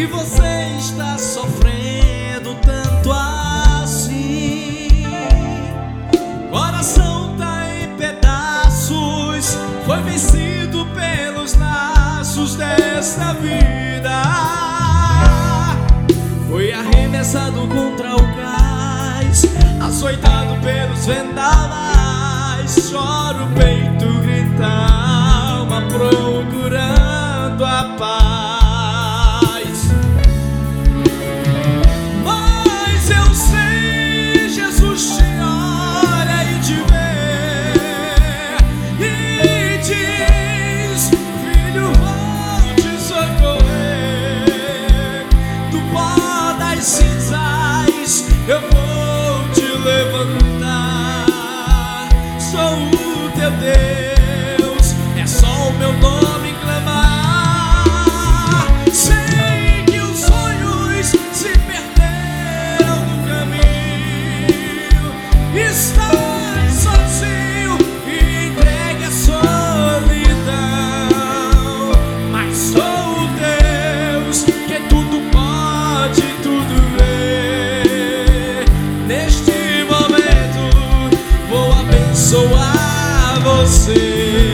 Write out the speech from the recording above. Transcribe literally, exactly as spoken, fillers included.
você está sofrendo tanto assim. Coração tá em pedaços, foi vencido pelos laços desta vida. Foi arremessado contra o cais, açoitado pelos vendavais. Chora o peito, grita a alma, procurando a paz. Mas eu sei, Jesus te olha e te vê e diz: filho, vou te socorrer. Do pó das cinzas eu vou te levantar. Sou o teu Deus, é só o meu nome clamar. Sei que os sonhos se perderam no caminho. Estás sozinho e entregue à solidão. Mas sou o Deus que tudo pode, tudo vê. Neste momento vou abençoar você.